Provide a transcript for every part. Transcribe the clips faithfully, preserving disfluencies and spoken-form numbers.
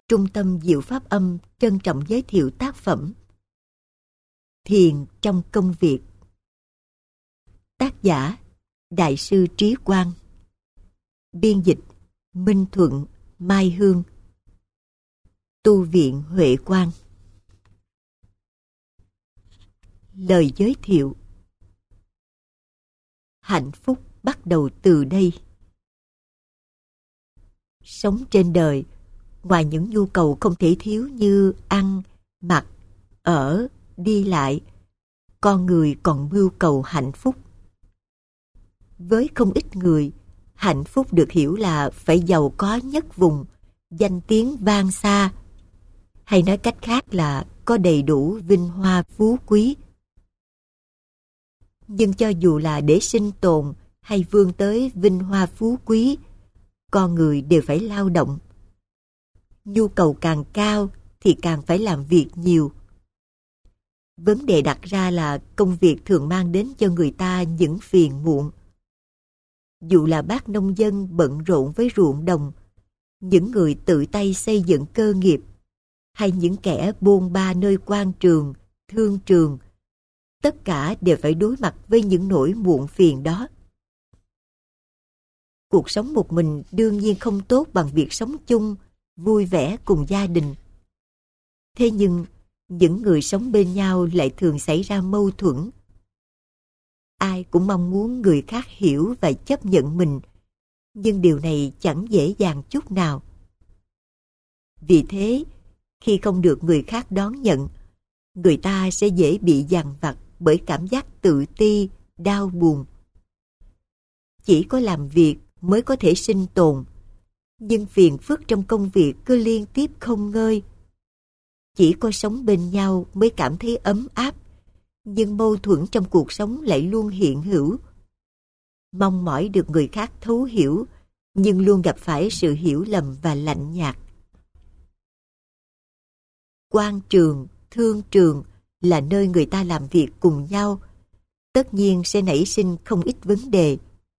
Trung tâm Diệu Pháp Âm trân trọng giới thiệu tác phẩm Thiền trong công việc. Tác giả Đại sư Trí Quang. Biên dịch Minh Thuận, Mai Hương. Tu viện Huệ Quang. Lời giới thiệu. Hạnh phúc bắt đầu từ đây. Sống trên đời, ngoài những nhu cầu không thể thiếu như ăn, mặc, ở, đi lại, con người còn mưu cầu hạnh phúc. Với không ít người, hạnh phúc được hiểu là phải giàu có nhất vùng, danh tiếng vang xa, hay nói cách khác là có đầy đủ vinh hoa phú quý. Nhưng cho dù là để sinh tồn hay vươn tới vinh hoa phú quý, con người đều phải lao động. Nhu cầu càng cao thì càng phải làm việc nhiều. Vấn đề đặt ra là công việc thường mang đến cho người ta những phiền muộn. Dù là bác nông dân bận rộn với ruộng đồng, những người tự tay xây dựng cơ nghiệp, hay những kẻ bôn ba nơi quan trường, thương trường, tất cả đều phải đối mặt với những nỗi muộn phiền đó. Cuộc sống một mình đương nhiên không tốt bằng việc sống chung, vui vẻ cùng gia đình. Thế nhưng, những người sống bên nhau lại thường xảy ra mâu thuẫn. Ai cũng mong muốn người khác hiểu và chấp nhận mình, nhưng điều này chẳng dễ dàng chút nào. Vì thế, khi không được người khác đón nhận, người ta sẽ dễ bị dằn vặt bởi cảm giác tự ti, đau buồn. Chỉ có làm việc mới có thể sinh tồn, nhưng phiền phức trong công việc cứ liên tiếp không ngơi. Chỉ có sống bên nhau mới cảm thấy ấm áp, nhưng mâu thuẫn trong cuộc sống lại luôn hiện hữu. Mong mỏi được người khác thấu hiểu, nhưng luôn gặp phải sự hiểu lầm và lạnh nhạt. Quan trường, thương trường là nơi người ta làm việc cùng nhau, tất nhiên sẽ nảy sinh không ít vấn đề.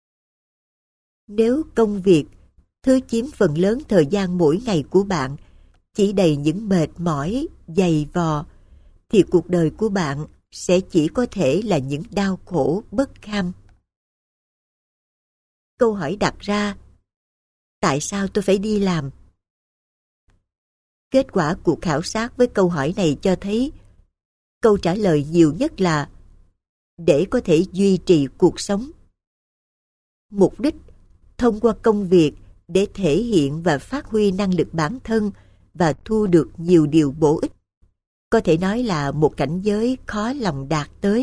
Nếu công việc, thứ chiếm phần lớn thời gian mỗi ngày của bạn, chỉ đầy những mệt mỏi, dày vò, thì cuộc đời của bạn sẽ chỉ có thể là những đau khổ bất kham. Câu hỏi đặt ra, tại sao tôi phải đi làm? Kết quả cuộc khảo sát với câu hỏi này cho thấy, câu trả lời nhiều nhất là để có thể duy trì cuộc sống. Mục đích, thông qua công việc để thể hiện và phát huy năng lực bản thân và thu được nhiều điều bổ ích, có thể nói là một cảnh giới khó lòng đạt tới.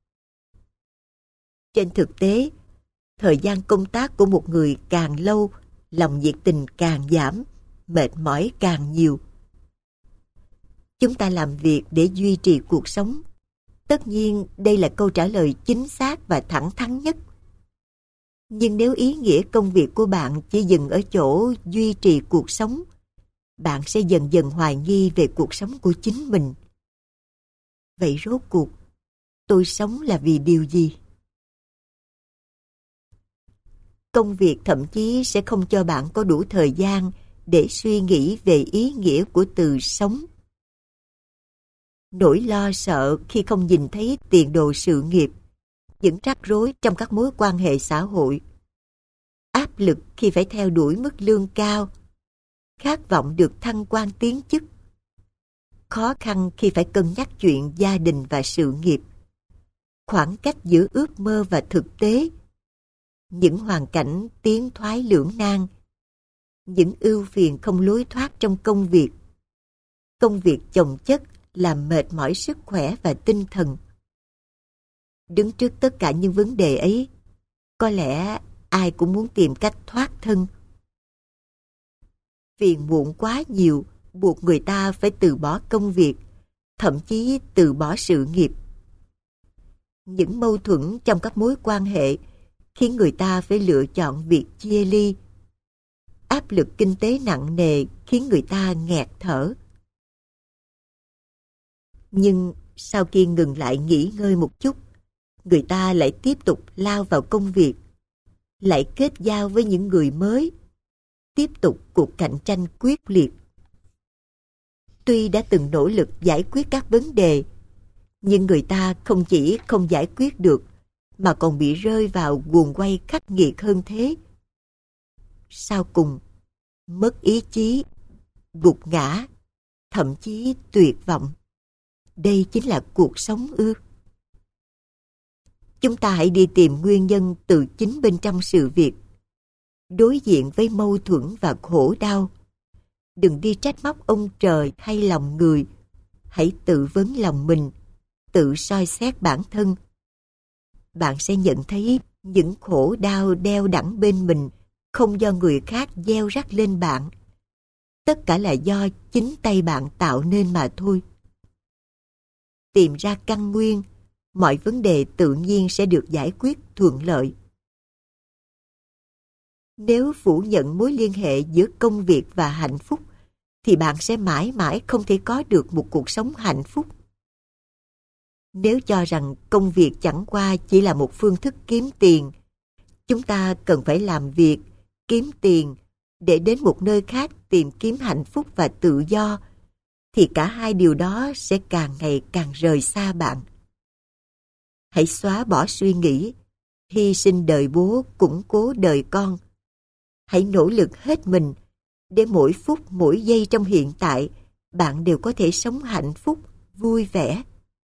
Trên thực tế, thời gian công tác của một người càng lâu, lòng nhiệt tình càng giảm, mệt mỏi càng nhiều. Chúng ta làm việc để duy trì cuộc sống. Tất nhiên, đây là câu trả lời chính xác và thẳng thắn nhất. Nhưng nếu ý nghĩa công việc của bạn chỉ dừng ở chỗ duy trì cuộc sống, bạn sẽ dần dần hoài nghi về cuộc sống của chính mình. Vậy rốt cuộc, tôi sống là vì điều gì? Công việc thậm chí sẽ không cho bạn có đủ thời gian để suy nghĩ về ý nghĩa của từ sống. Nỗi lo sợ khi không nhìn thấy tiền đồ sự nghiệp, những rắc rối trong các mối quan hệ xã hội, áp lực khi phải theo đuổi mức lương cao, khát vọng được thăng quan tiến chức, khó khăn khi phải cân nhắc chuyện gia đình và sự nghiệp, khoảng cách giữa ước mơ và thực tế, những hoàn cảnh tiến thoái lưỡng nan, những ưu phiền không lối thoát trong công việc, công việc chồng chất làm mệt mỏi sức khỏe và tinh thần. Đứng trước tất cả những vấn đề ấy, có lẽ ai cũng muốn tìm cách thoát thân. Phiền muộn quá nhiều buộc người ta phải từ bỏ công việc, thậm chí từ bỏ sự nghiệp. Những mâu thuẫn trong các mối quan hệ khiến người ta phải lựa chọn việc chia ly. Áp lực kinh tế nặng nề khiến người ta nghẹt thở. Nhưng sau khi ngừng lại nghỉ ngơi một chút, người ta lại tiếp tục lao vào công việc, lại kết giao với những người mới, tiếp tục cuộc cạnh tranh quyết liệt. tuy đã từng nỗ lực giải quyết các vấn đề, nhưng người ta không chỉ không giải quyết được, mà còn bị rơi vào guồng quay khắc nghiệt hơn thế. Sau cùng, mất ý chí, gục ngã, thậm chí tuyệt vọng. Đây chính là cuộc sống ư? Chúng ta hãy đi tìm nguyên nhân từ chính bên trong sự việc. Đối diện với mâu thuẫn và khổ đau, đừng đi trách móc ông trời hay lòng người. Hãy tự vấn lòng mình, tự soi xét bản thân. Bạn sẽ nhận thấy những khổ đau đeo đẳng bên mình không do người khác gieo rắc lên bạn. Tất cả là do chính tay bạn tạo nên mà thôi. Tìm ra căn nguyên, mọi vấn đề tự nhiên sẽ được giải quyết thuận lợi. Nếu phủ nhận mối liên hệ giữa công việc và hạnh phúc, thì bạn sẽ mãi mãi không thể có được một cuộc sống hạnh phúc. Nếu cho rằng công việc chẳng qua chỉ là một phương thức kiếm tiền, chúng ta cần phải làm việc, kiếm tiền để đến một nơi khác tìm kiếm hạnh phúc và tự do, thì cả hai điều đó sẽ càng ngày càng rời xa bạn. Hãy xóa bỏ suy nghĩ, hy sinh đời bố, củng cố đời con. Hãy nỗ lực hết mình để mỗi phút, mỗi giây trong hiện tại, bạn đều có thể sống hạnh phúc, vui vẻ.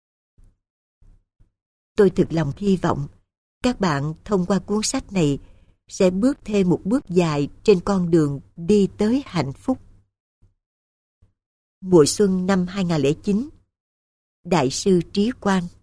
Tôi thực lòng hy vọng các bạn thông qua cuốn sách này sẽ bước thêm một bước dài trên con đường đi tới hạnh phúc. Mùa xuân năm hai không không chín, Đại sư Trí Quang.